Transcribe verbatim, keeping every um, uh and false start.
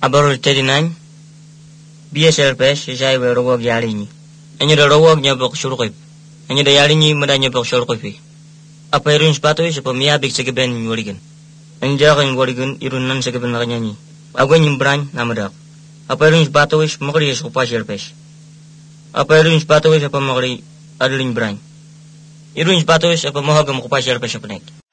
Abarul tedi nany. Biya serpes jai we rowog yalinyi. Enyo da rowog nyabok shulqib. Enyo da yalinyi mada nyabok shulqibi. Apa irun sepatu sepa miabik segeben waligan. Enyo jagan waligan irun nan segeben nakanyanyi. Agwen nyimbran namadak. Apa irun sepatu is magri sepa serpes. Apa irun sepatu is apa magri adulin brany. Irun sepatu is apa mahagam kupa serpes sepenek.